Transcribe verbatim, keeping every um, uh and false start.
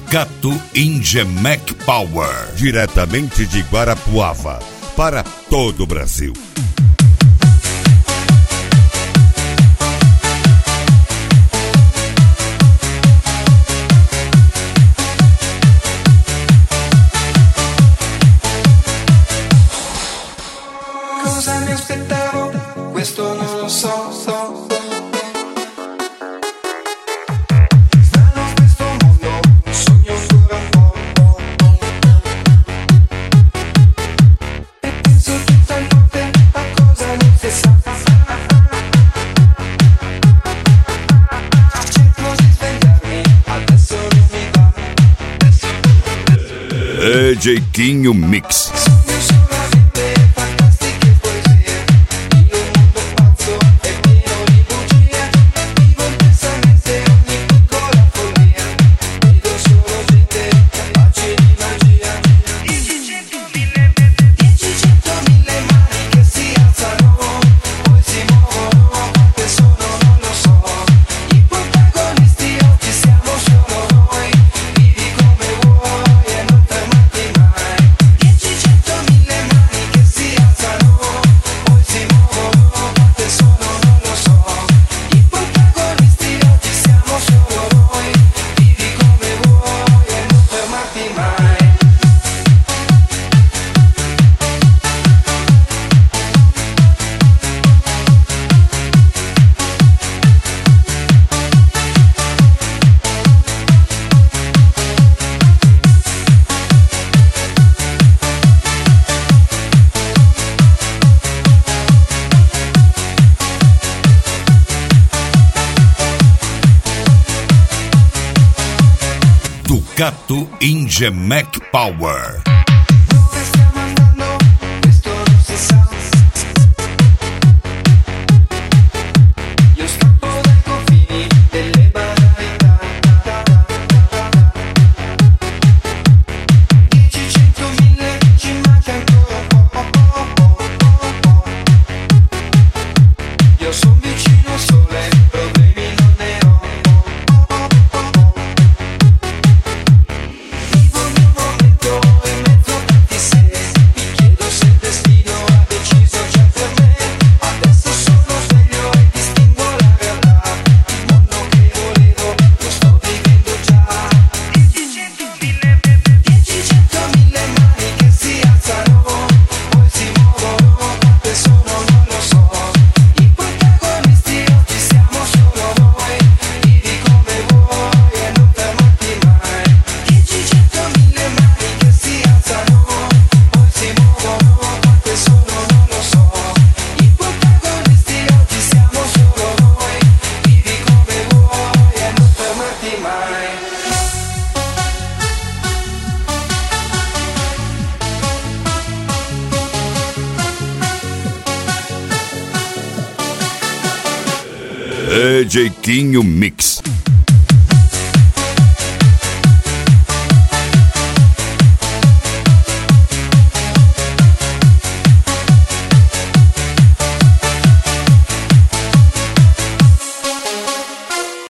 Ducato Inge Mac Power, diretamente de Guarapuava, para todo o Brasil. Cosa mi aspettavo? Questo non lo so, so. Strano questo mondo, un sogno ancora un po'. E penso tutta notte a cosa non si sa. Cerco di svegliarmi, adesso non mi va. D J Quinho Mix. Ducato Inge Mac Power. Dove stiamo andando? Questo non si sa. Io scappo dai confini delle banalità. Dieci, cento, mille, ci manca ancora un po'. Io son vicino al sole, problemi non ne ho. D J Quinho Mix.